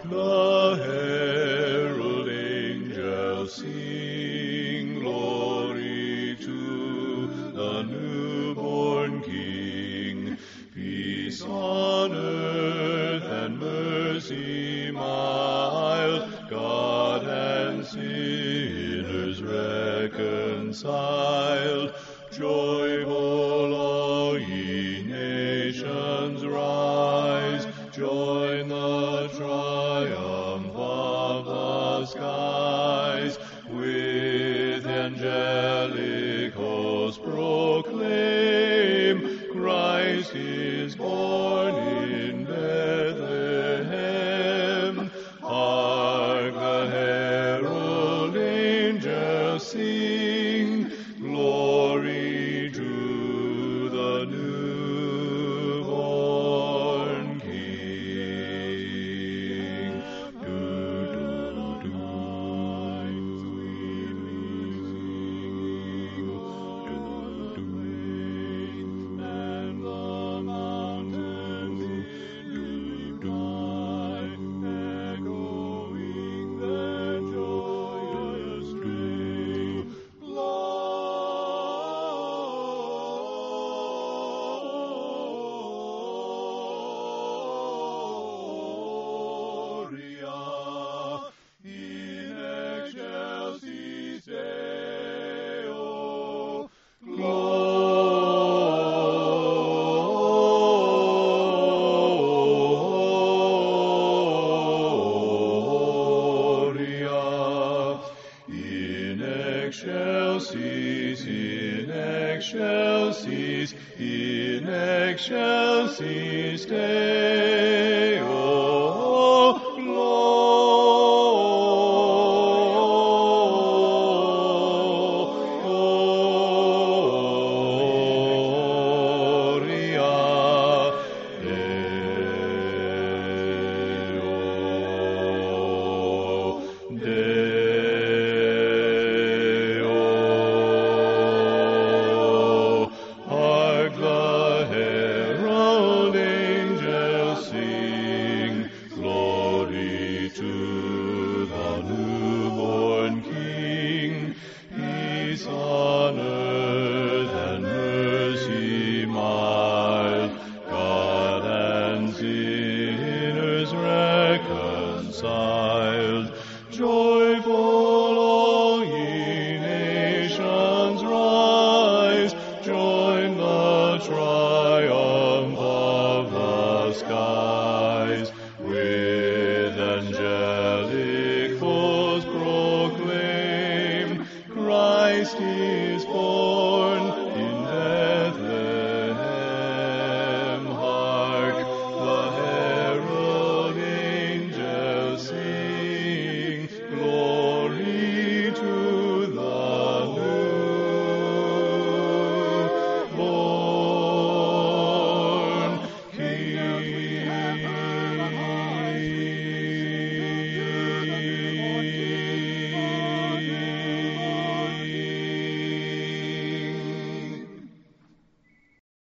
the herald angels sing glory to the newborn King. Peace on earth and mercy mild, God and sinners reconciled. Joyful all ye nations rise, join the triumph of the skies. With angelic hosts proclaim, Christ is born in Bethlehem. Hark the herald angels sing, glory to the newborn King. And the mountains echoing their joyous strain. Gloria in excelsis Deo. Gloria in excelsis, in excelsis, in excelsis Deo. Gloria Deo, Deo. Hark the herald angels sing, glory to the newborn King. Peace on earth and mercy mild, God and sinners reconciled. Joyful all ye nations rise, join the triumph of the skies. With angelic hosts proclaim, Christ is born